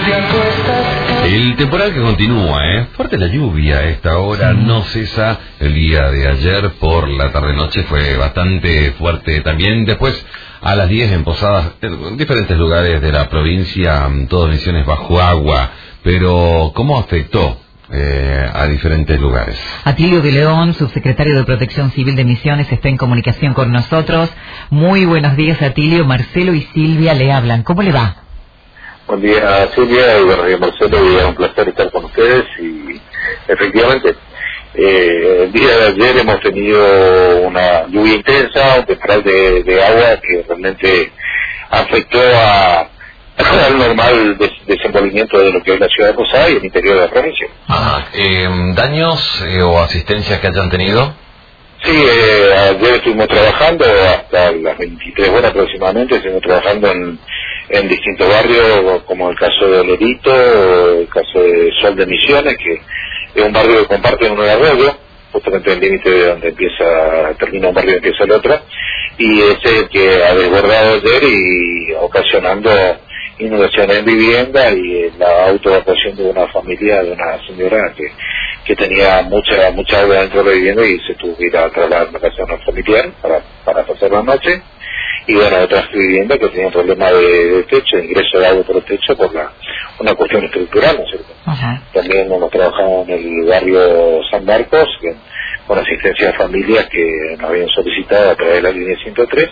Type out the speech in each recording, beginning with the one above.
El temporal que continúa, fuerte la lluvia a esta hora, no cesa. El día de ayer por la tarde-noche fue bastante fuerte también. Después, a las 10 en Posadas, en diferentes lugares de la provincia, todas Misiones bajo agua. Pero, ¿cómo afectó a diferentes lugares? Atilio de León, subsecretario de Protección Civil de Misiones, está en comunicación con nosotros. Muy buenos días, Atilio. Marcelo y Silvia le hablan. ¿Cómo le va? Buen día, Silvia, y buenos días, Marcelo, y es un placer estar con ustedes. Y efectivamente, el día de ayer hemos tenido una lluvia intensa, un temporal de agua que realmente afectó al normal desenvolvimiento de lo que es la ciudad de Posadas y el interior de la provincia. ¿Daños o asistencias que hayan tenido? Sí, ayer estuvimos trabajando hasta las 23 horas aproximadamente, estuvimos trabajando en distintos barrios, como el caso de Olerito, el caso de Sol de Misiones, que es un barrio que comparte un arroyo, justamente el límite de donde termina un barrio y empieza el otro, y ese es el que ha desbordado ayer y ocasionando inundaciones en vivienda y la autoevacuación de una familia, de una señora que tenía mucha agua dentro de la vivienda y se tuvo que ir a trasladar a la casa de una familiar para pasar la noche. Y bueno, otras viviendas que tenían problemas de techo, de ingreso de agua por el techo por una cuestión estructural, ¿no es cierto? Ajá. También hemos trabajado en el barrio San Marcos, con asistencia a familias que nos habían solicitado a través de la línea 103,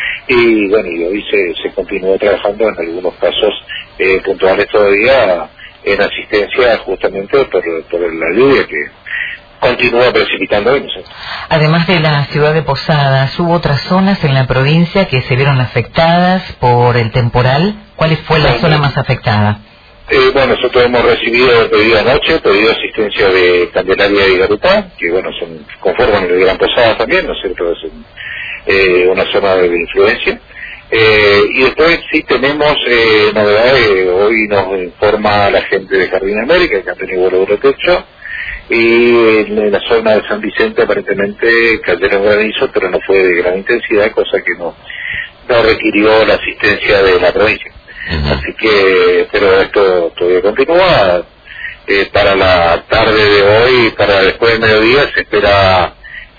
y bueno, y hoy se continúa trabajando en algunos casos puntuales todavía en asistencia justamente por la lluvia que continúa precipitando hoy, ¿no sé? Además de la ciudad de Posadas, ¿hubo otras zonas en la provincia que se vieron afectadas por el temporal? ¿Cuál fue la zona más afectada? Bueno, nosotros hemos recibido pedido anoche, pedido de asistencia de Candelaria y Garupá, que bueno, conforman el Gran Posadas también, ¿no es cierto? Es una zona de influencia. Y después sí tenemos novedades. Hoy nos informa la gente de Jardín América que han tenido vuelo de techo, y en la zona de San Vicente aparentemente cayeron granizo, pero no fue de gran intensidad, cosa que no requirió la asistencia de la provincia. Así que, pero esto todavía continúa. Para la tarde de hoy, para después del mediodía, se espera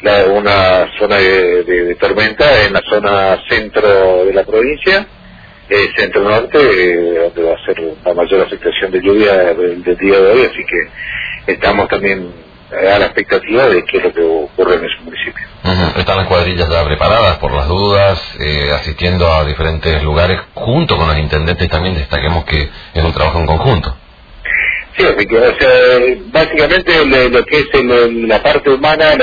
una zona de tormenta en la zona centro de la provincia, centro-norte, donde va a ser la mayor afectación de lluvia del día de hoy, así que estamos también a la expectativa de qué es lo que ocurre en ese municipio. Están las cuadrillas ya preparadas por las dudas, asistiendo a diferentes lugares, junto con los intendentes también. Destaquemos que es un trabajo en conjunto. Sí, así que, o sea, básicamente lo que es la parte humana,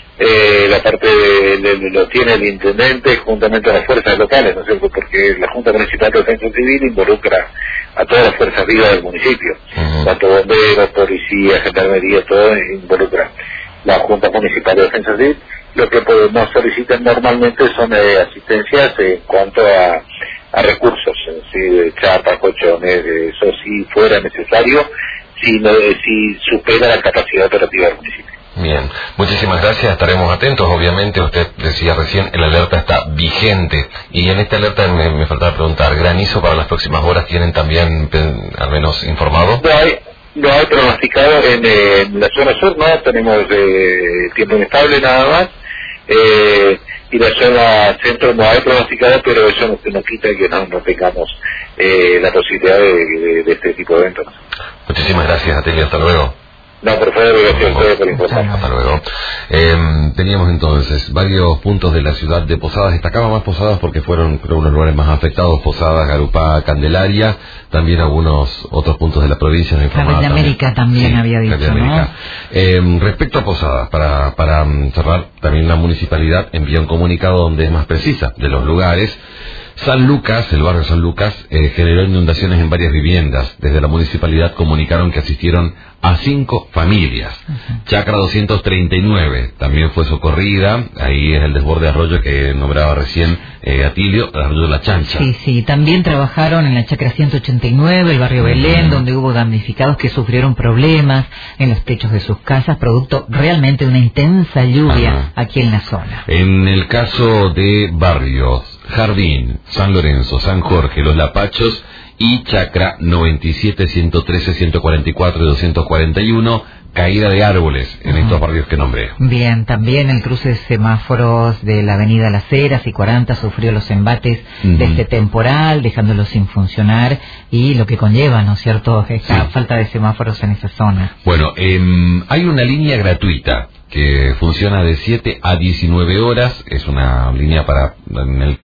la parte lo tiene el intendente juntamente a las fuerzas locales, ¿no es cierto? Porque la Junta Municipal de Defensa Civil involucra a todas las fuerzas vivas del municipio, tanto bomberos, policía, gendarmería, todo involucra la Junta Municipal de Defensa Civil. Lo que nos solicitan normalmente son asistencias en cuanto a recursos, ¿sí? De chapas, colchones, eso sí fuera necesario, si supera la capacidad operativa del municipio. Bien, muchísimas gracias, estaremos atentos. Obviamente usted decía recién, el alerta está vigente, y en esta alerta me faltaba preguntar, ¿granizo para las próximas horas tienen también al menos informado? No hay pronosticado en la zona sur, no tenemos tiempo inestable nada más, y la zona centro no hay pronosticado, pero eso no quita que no tengamos la posibilidad de este tipo de eventos. Muchísimas gracias, Atilio, hasta luego. No, por favor, gracias a ustedes por informar. Hasta luego. Teníamos entonces varios puntos de la ciudad de Posadas. Destacaba más Posadas porque fueron, creo, unos lugares más afectados: Posadas, Garupá, Candelaria. También algunos otros puntos de la provincia. Jardín América también sí, había dicho, ¿no? Respecto a Posadas, para cerrar, también la municipalidad envía un comunicado donde es más precisa de los lugares. San Lucas, el barrio San Lucas, generó inundaciones en varias viviendas. Desde la municipalidad comunicaron que asistieron a 5 familias. Chacra 239 también fue socorrida. Ahí es el desborde de arroyo que nombraba recién Atilio, el arroyo de la Chancha. Sí, también trabajaron en la Chacra 189, el barrio Belén, donde hubo damnificados que sufrieron problemas en los techos de sus casas, producto realmente de una intensa lluvia aquí en la zona. En el caso de barrios Jardín, San Lorenzo, San Jorge, Los Lapachos y Chacra 97, 113, 144 y 241, caída de árboles en estos barrios que nombré. Bien, también el cruce de semáforos de la avenida Las Heras y 40 sufrió los embates de este temporal, dejándolo sin funcionar y lo que conlleva, ¿no es cierto?, esta falta de semáforos en esa zona. Bueno, hay una línea gratuita que funciona de 7 a 19 horas, es una línea para en el